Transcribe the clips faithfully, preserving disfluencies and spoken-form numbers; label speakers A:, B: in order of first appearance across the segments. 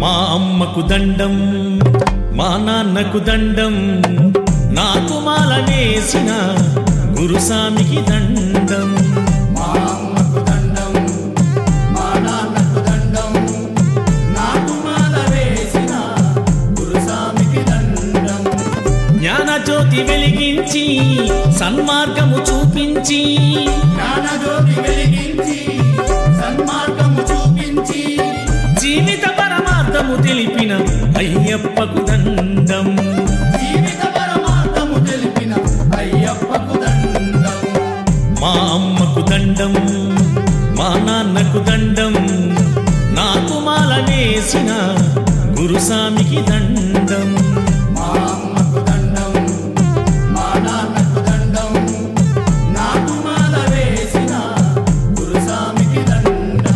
A: మా అమ్మకు దండం మా నాన్నకు దండం నాకు మాల వేసిన గురుస్వామికి దండం
B: మా అమ్మకు దండం మా నాన్నకు దండం నాకు మాల వేసిన గురుస్వామికి దండం
A: జ్ఞానజ్యోతి వెలిగించి సన్మార్గము చూపించి
B: జ్ఞానజ్యోతి వెలిగించి సన్మార్గము చూపించి
A: జీవిత పరమార్థము తెలిపిన అయ్యప్పకు దండం
B: జీవిత పరమార్థము తెలిపిన అయ్యప్పకు దండం
A: మా అమ్మకు దండం మా నాన్నకు దండం నాకు మాల వేసిన గురుస్వామికి దండం
B: మా అమ్మకు దండం మా నాన్నకు దండం నాకు మాల వేసిన గురుస్వామికి దండం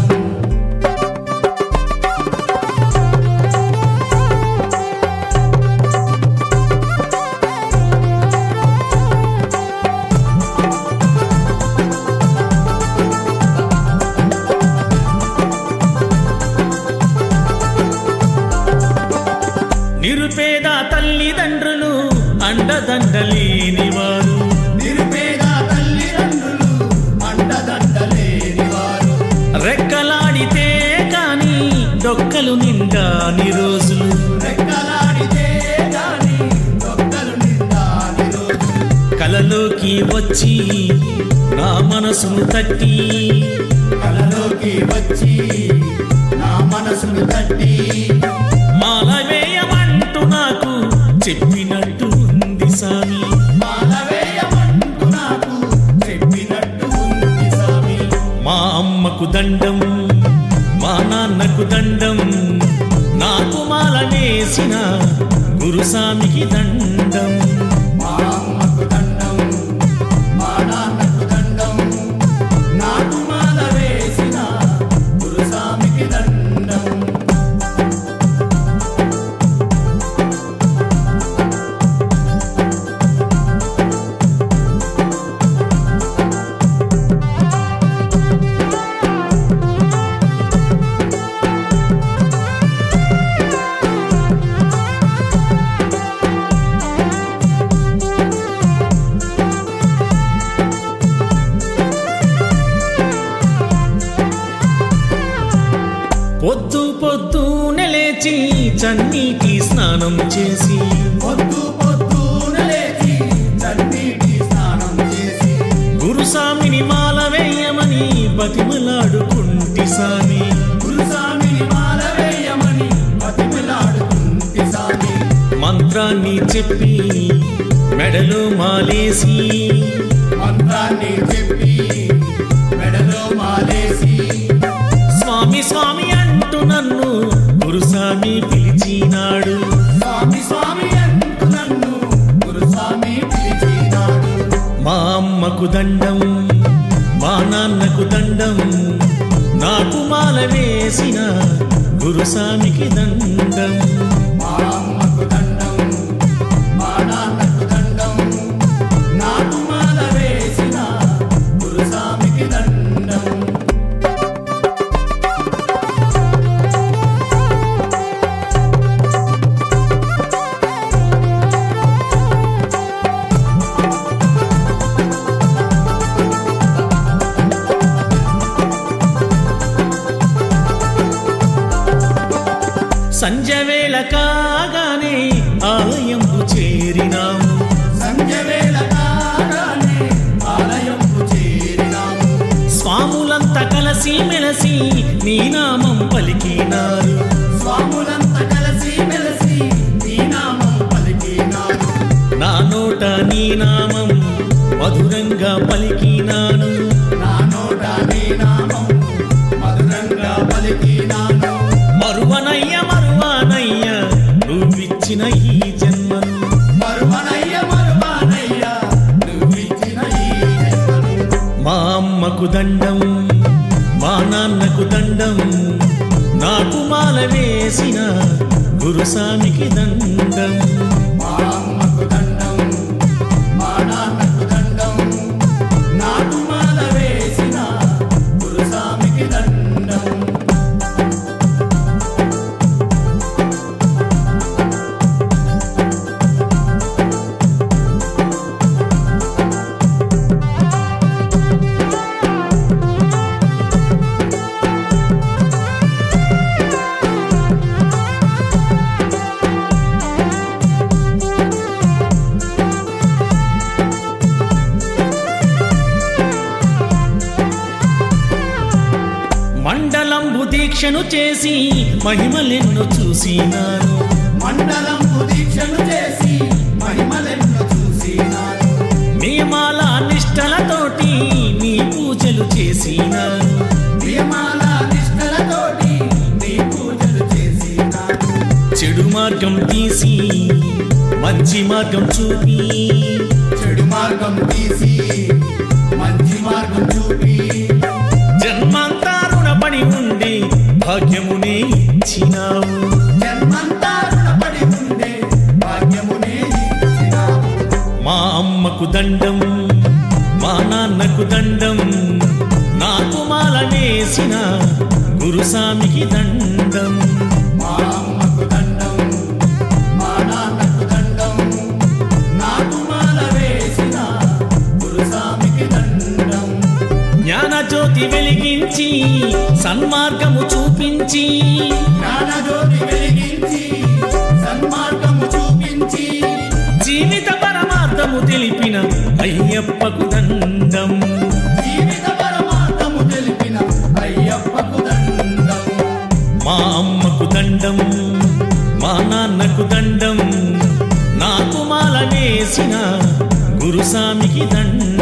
A: నిరుపేద తల్లిదండ్రులు అండదండలేని వారు
B: నిరుపేద తల్లిదండ్రులు అండదండలేని వారు
A: రెక్కలాడితే కాని డొక్కలు నిండాని రోజులు
B: రెక్కలాడితే గాని డొక్కలు నిండాని రోజులు
A: కలలోకి వచ్చి నా మనసును తట్టి
B: కలలోకి వచ్చి నా మనసును తట్టి
A: మాల వేయమంటూ నాకు చెప్పినట్టు ఉంది సామి
B: మాల వేయమంటూ నాకు చెప్పినట్టు ఉంది స్వామి
A: మా అమ్మకు దండం మా నాన్నకు దండం నాకు మాల వేసిన గురుస్వామికి దండం
B: మా అమ్మకు దండం మా నాన్నకు దండం నాకు మాల వేసిన గురుస్వామికి దండం
A: పొద్దు పొద్దునే లేచి చన్నీటి స్నానం చేసి
B: పొద్దు పొద్దున లేచి చన్నీటి స్నానం చేసి
A: గురుస్వామిని మాల వేయమని బతిమలాడుకుంటి సామి
B: గురుస్వామిని మాల వేయమని బతిమలాడుకుంటి స్వామి
A: మంత్రాన్ని చెప్పి మెడలో మాలేసి
B: మంత్రాన్ని చెప్పి మెడలో మాలేసి
A: స్వామి స్వామి అంటూ నన్ను గురుస్వామి పిలిచినాడు
B: స్వామి స్వామి అంటూ నన్ను గురుస్వామి పిలిచినాడు
A: మా అమ్మకు దండం మా నాన్నకు దండం నాకు మాల వేసిన గురుస్వామికి దండం
B: మా అమ్మకు దండం మా నాన్నకు దండం నాకు మాల వేసిన గురుస్వామికి దండం
A: సంజవేళ కాగానే ఆలయంకు చేరినాము
B: సంధ్యవేళ కాగానే ఆలయంకు చేరినాము
A: స్వాములంతా కలసి మెలసి నీ నామం పలికినారు
B: స్వాములంతా కలిసి మెలిసి నీ నామం పలికినారు
A: నా నోట నీ నామం మధురంగా పలికినాను
B: నా నోట నీ నామం మధురంగా పలికినాను
A: మరువనయ్య మరువనయ్య నువ్విచ్చిన ఈ జన్మను
B: మరువనయ్య మరువనయ్య నువ్విచ్చిన ఈ జన్మను
A: మా అమ్మకు దండం మా నాన్నకు దండం నాకు మాల వేసిన గురుస్వామికి దండం
B: మా అమ్మకు దండం మా నాన్నకు దండం నాకు మాల వేసిన గురుస్వామికి దండం
A: దీక్షను చేసి మహిమలెన్నో చూసినాను.
B: మండలంబు దీక్షను చేసి మహిమలెన్నో చూసినాను.
A: నియమాల నిష్టలతోటి నీ పూజలు చేసినాను.
B: నియమాల నిష్టలతోటి నీ పూజలు చేసినాను.
A: చెడు మార్గం తీసి మంచి మార్గం చూపి,
B: చెడు మార్గం తీసి మంచి మార్గం చూపి,
A: జన్మంతా రుణపడి ఉండే భాగ్యమునే ఇచ్చినావు.
B: జన్మంతా రుణపడి ఉండే భాగ్యమునే ఇచ్చినావు.
A: మా అమ్మకు దండం, మా నాన్నకు దండం, నాకు మాల వేసిన గురుస్వామికి దండం.
B: మా అమ్మకు దండం, మా నాన్నకు దండం, నాకు మాల వేసిన గురుస్వామికి దండం.
A: జ్ఞానజ్యోతి వెలిగించి సన్మార్గము చూపించి,
B: జ్ఞానజ్యోతి వెలిగించి సన్మార్గము చూపించి,
A: జీవిత పరమార్థము తెలిపిన అయ్యప్పకు దండం.
B: జీవిత పరమార్థము తెలిపిన అయ్యప్పకు దండం.
A: మా అమ్మకు దండం, మా నాన్నకు దండం, నాకు మాల వేసిన గురుస్వామికి దండం.